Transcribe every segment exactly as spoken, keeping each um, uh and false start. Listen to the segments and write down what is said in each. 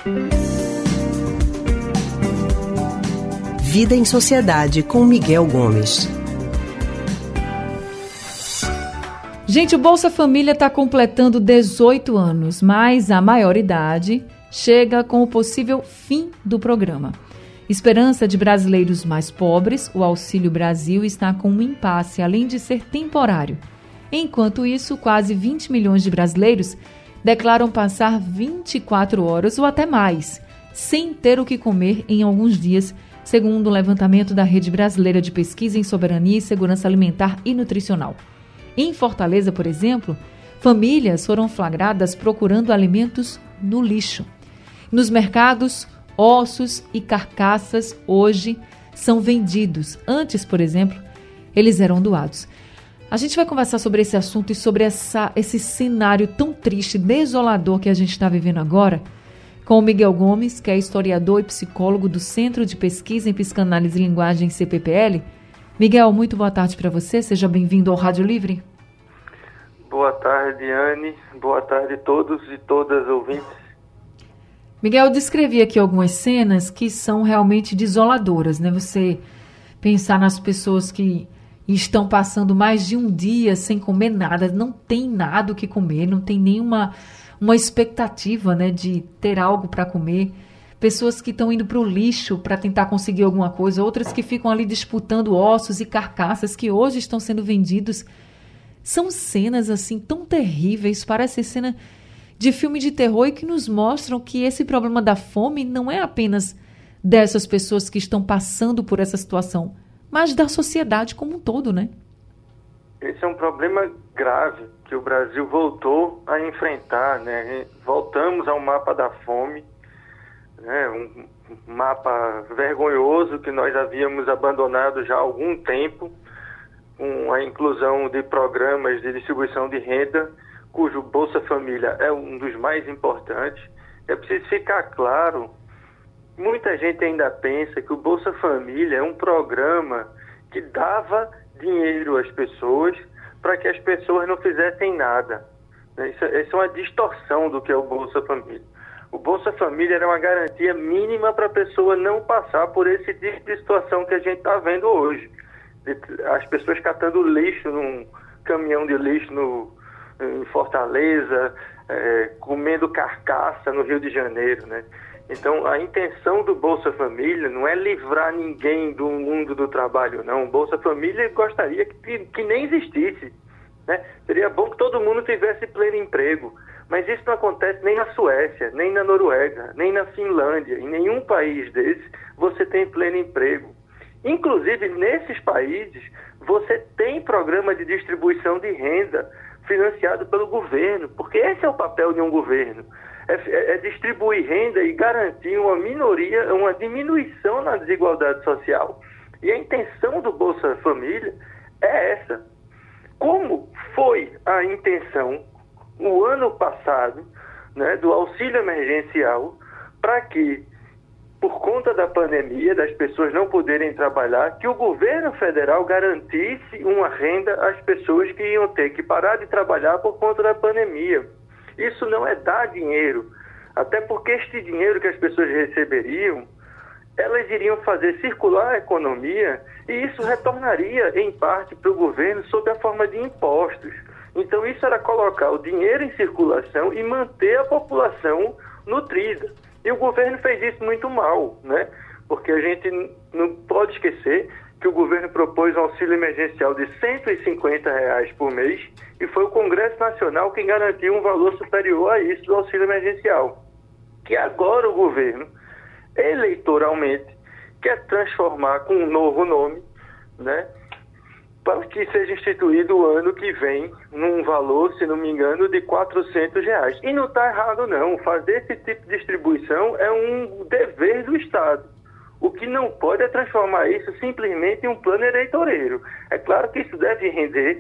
Vida em Sociedade com Miguel Gomes. Gente, o Bolsa Família está completando dezoito anos, mas a maioridade chega com o possível fim do programa. Esperança de brasileiros mais pobres, o Auxílio Brasil está com um impasse, além de ser temporário. Enquanto isso, quase vinte milhões de brasileiros declaram passar vinte e quatro horas ou até mais, sem ter o que comer em alguns dias, segundo o levantamento da Rede Brasileira de Pesquisa em Soberania e Segurança Alimentar e Nutricional. Em Fortaleza, por exemplo, famílias foram flagradas procurando alimentos no lixo. Nos mercados, ossos e carcaças hoje são vendidos. Antes, por exemplo, eles eram doados. A gente vai conversar sobre esse assunto e sobre essa, esse cenário tão triste, desolador que a gente está vivendo agora, com o Miguel Gomes, que é historiador e psicólogo do Centro de Pesquisa em Psicanálise e Linguagem C P P L. Miguel, muito boa tarde para você. Seja bem-vindo ao Rádio Livre. Boa tarde, Anne. Boa tarde a todos e todas ouvintes. Miguel, eu descrevi aqui algumas cenas que são realmente desoladoras, né? Você pensar nas pessoas que estão passando mais de um dia sem comer nada, não tem nada o que comer, não tem nenhuma uma expectativa, né, de ter algo para comer. Pessoas que estão indo para o lixo para tentar conseguir alguma coisa, outras que ficam ali disputando ossos e carcaças que hoje estão sendo vendidos. São cenas assim tão terríveis, parece cena de filme de terror e que nos mostram que esse problema da fome não é apenas dessas pessoas que estão passando por essa situação, mas da sociedade como um todo, né? Esse é um problema grave que o Brasil voltou a enfrentar, né? Voltamos ao mapa da fome, né? Um mapa vergonhoso que nós havíamos abandonado já há algum tempo, com a inclusão de programas de distribuição de renda, cujo Bolsa Família é um dos mais importantes. É preciso ficar claro, muita gente ainda pensa que o Bolsa Família é um programa que dava dinheiro às pessoas para que as pessoas não fizessem nada. Isso, isso é uma distorção do que é o Bolsa Família. O Bolsa Família era uma garantia mínima para a pessoa não passar por esse tipo de situação que a gente está vendo hoje. As pessoas catando lixo num caminhão de lixo no, em Fortaleza, é, comendo carcaça no Rio de Janeiro, né? Então, a intenção do Bolsa Família não é livrar ninguém do mundo do trabalho, não. O Bolsa Família gostaria que, que nem existisse, né? Seria bom que todo mundo tivesse pleno emprego, mas isso não acontece nem na Suécia, nem na Noruega, nem na Finlândia. Em nenhum país desses você tem pleno emprego. Inclusive, nesses países, você tem programa de distribuição de renda financiado pelo governo, porque esse é o papel de um governo. É, é, é distribuir renda e garantir uma minoria, uma diminuição na desigualdade social. E a intenção do Bolsa Família é essa. Como foi a intenção, o ano passado, né, do auxílio emergencial, para que, por conta da pandemia, das pessoas não poderem trabalhar, que o governo federal garantisse uma renda às pessoas que iam ter que parar de trabalhar por conta da pandemia. Isso não é dar dinheiro, até porque este dinheiro que as pessoas receberiam, elas iriam fazer circular a economia e isso retornaria, em parte, para o governo sob a forma de impostos. Então, isso era colocar o dinheiro em circulação e manter a população nutrida. E o governo fez isso muito mal, né? Porque a gente não pode esquecer que o governo propôs um auxílio emergencial de cento e cinquenta reais por mês e foi o Congresso Nacional quem garantiu um valor superior a isso do auxílio emergencial. Que agora o governo, eleitoralmente, quer transformar com um novo nome, né? Para que seja instituído o ano que vem num valor, se não me engano, de quatrocentos reais. E não está errado, não. Fazer esse tipo de distribuição é um dever do Estado. O que não pode é transformar isso simplesmente em um plano eleitoreiro. É claro que isso deve render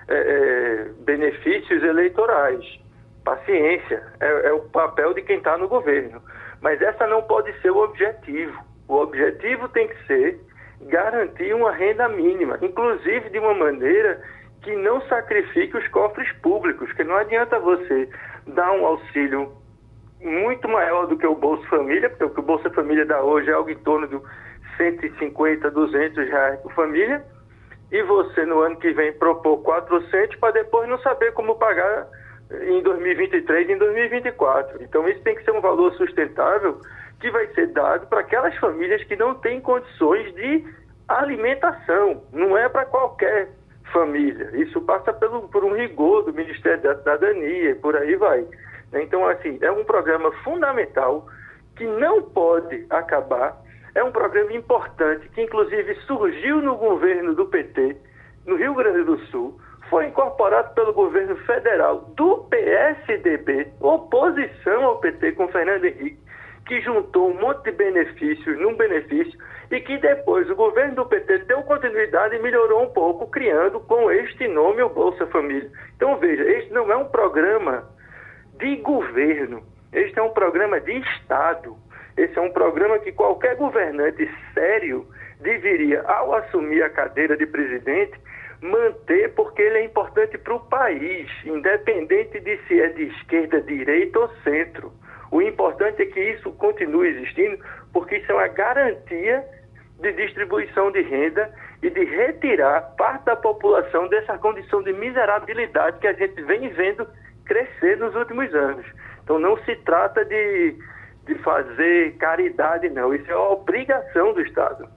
é, benefícios eleitorais. Paciência, é, é o papel de quem está no governo. Mas essa não pode ser o objetivo. O objetivo tem que ser garantir uma renda mínima, inclusive de uma maneira que não sacrifique os cofres públicos, que não adianta você dar um auxílio muito maior do que o Bolsa Família, porque o que o Bolsa Família dá hoje é algo em torno de cento e cinquenta, duzentos reais por família, e você no ano que vem propor quatrocentos para depois não saber como pagar em dois mil e vinte e três e em dois mil e vinte e quatro. Então isso tem que ser um valor sustentável que vai ser dado para aquelas famílias que não têm condições de alimentação. Não é para qualquer família. Isso passa pelo, por um rigor do Ministério da Cidadania e por aí vai. Então, assim, é um programa fundamental que não pode acabar. É um programa importante que, inclusive, surgiu no governo do P T, no Rio Grande do Sul, foi incorporado pelo governo federal do P S D B, oposição ao P T com Fernando Henrique, que juntou um monte de benefícios num benefício e que depois o governo do P T deu continuidade e melhorou um pouco, criando com este nome o Bolsa Família. Então, veja, este não é um programa de governo, este é um programa de Estado. Esse é um programa que qualquer governante sério deveria, ao assumir a cadeira de presidente, manter, porque ele é importante para o país, independente de se é de esquerda, direita ou centro. O importante é que isso continue existindo, porque isso é uma garantia de distribuição de renda e de retirar parte da população dessa condição de miserabilidade que a gente vem vendo crescer nos últimos anos. Então não se trata de, de fazer caridade, não. Isso é uma obrigação do Estado.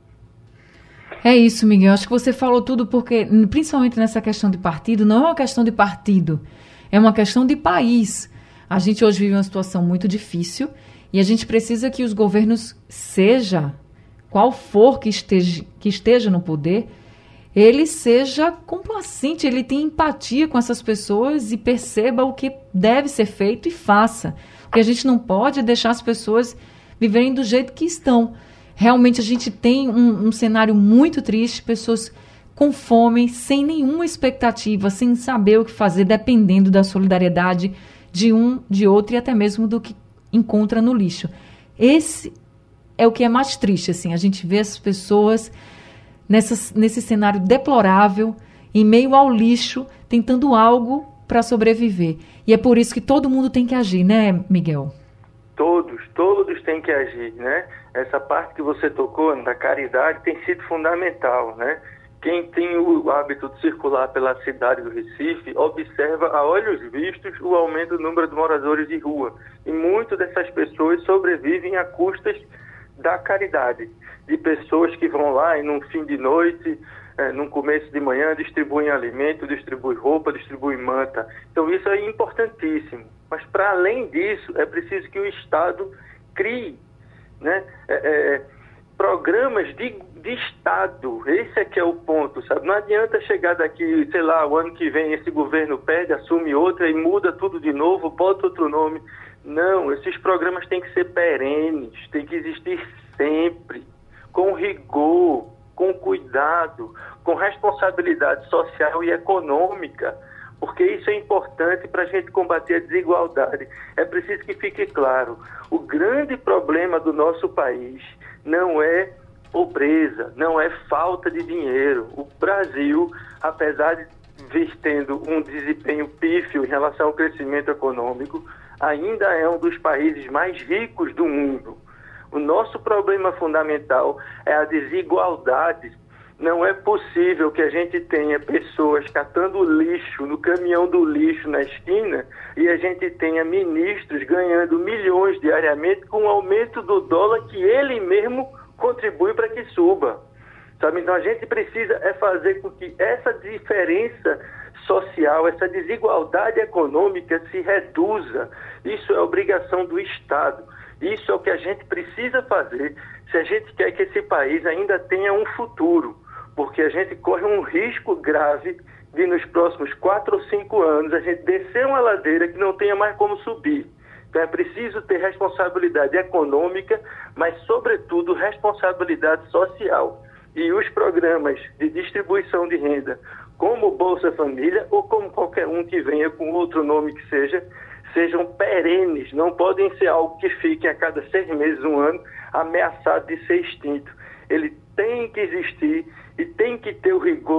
É isso, Miguel. Acho que você falou tudo porque, principalmente nessa questão de partido, não é uma questão de partido, é uma questão de país. A gente hoje vive uma situação muito difícil e a gente precisa que os governos, seja qual for que esteja, que esteja no poder, ele seja complacente, ele tenha empatia com essas pessoas e perceba o que deve ser feito e faça. Porque a gente não pode deixar as pessoas viverem do jeito que estão. Realmente a gente tem um, um cenário muito triste, pessoas com fome, sem nenhuma expectativa, sem saber o que fazer, dependendo da solidariedade de um, de outro e até mesmo do que encontra no lixo. Esse é o que é mais triste, assim, a gente vê as pessoas nessa, nesse cenário deplorável, em meio ao lixo, tentando algo para sobreviver. E é por isso que todo mundo tem que agir, né, Miguel? Todos, todos têm que agir, né? Essa parte que você tocou da caridade tem sido fundamental, né? Quem tem o hábito de circular pela cidade do Recife observa a olhos vistos o aumento do número de moradores de rua. E muitas dessas pessoas sobrevivem a custas da caridade, de pessoas que vão lá e num fim de noite, é, num começo de manhã, distribuem alimento, distribuem roupa, distribuem manta. Então isso é importantíssimo. Mas para além disso, é preciso que o Estado crie, né, é, é, programas de, de Estado. Esse é que é o ponto, sabe? Não adianta chegar daqui, sei lá, o ano que vem esse governo perde, assume outra e muda tudo de novo, bota outro nome. Não, esses programas têm que ser perenes, têm que existir sempre, com rigor, com cuidado, com responsabilidade social e econômica, porque isso é importante para a gente combater a desigualdade. É preciso que fique claro, o grande problema do nosso país não é pobreza, não é falta de dinheiro. O Brasil, apesar de vir tendo um desempenho pífio em relação ao crescimento econômico, ainda é um dos países mais ricos do mundo. O nosso problema fundamental é a desigualdade. Não é possível que a gente tenha pessoas catando lixo no caminhão do lixo na esquina e a gente tenha ministros ganhando milhões diariamente com o aumento do dólar que ele mesmo contribui para que suba. Sabe? Então a gente precisa é fazer com que essa diferença social, essa desigualdade econômica se reduza. Isso é obrigação do Estado. Isso é o que a gente precisa fazer se a gente quer que esse país ainda tenha um futuro. Porque a gente corre um risco grave de nos próximos quatro ou cinco anos a gente descer uma ladeira que não tenha mais como subir. Então é preciso ter responsabilidade econômica, mas sobretudo responsabilidade social. E os programas de distribuição de renda, como o Bolsa Família ou como qualquer um que venha com outro nome que seja, sejam perenes, não podem ser algo que fique a cada seis meses, um ano, ameaçado de ser extinto. Ele tem que existir e tem que ter o rigor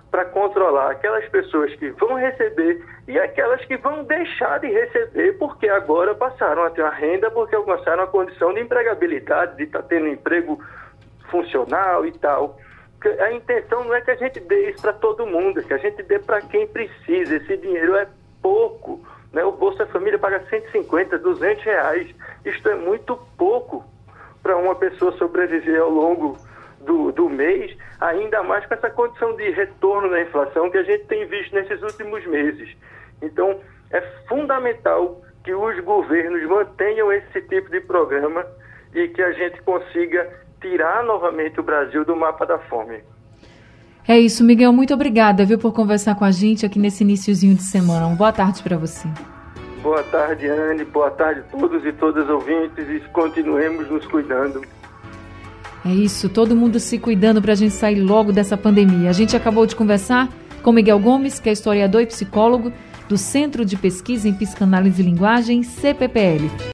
para controlar aquelas pessoas que vão receber e aquelas que vão deixar de receber porque agora passaram a ter a renda, porque alcançaram a condição de empregabilidade, de estar tá tendo um emprego funcional e tal. A intenção não é que a gente dê isso para todo mundo, é que a gente dê para quem precisa. Esse dinheiro é pouco, né? O Bolsa Família paga cento e cinquenta, duzentos reais. Isto é muito pouco para uma pessoa sobreviver ao longo do, do mês, ainda mais com essa condição de retorno da inflação que a gente tem visto nesses últimos meses. Então, é fundamental que os governos mantenham esse tipo de programa e que a gente consiga tirar novamente o Brasil do mapa da fome. É isso, Miguel. Muito obrigada, viu, por conversar com a gente aqui nesse iniciozinho de semana. Uma boa tarde para você. Boa tarde, Anne. Boa tarde a todos e todas ouvintes e continuemos nos cuidando. É isso, todo mundo se cuidando para a gente sair logo dessa pandemia. A gente acabou de conversar com Miguel Gomes, que é historiador e psicólogo do Centro de Pesquisa em Psicanálise e Linguagem, C P P L.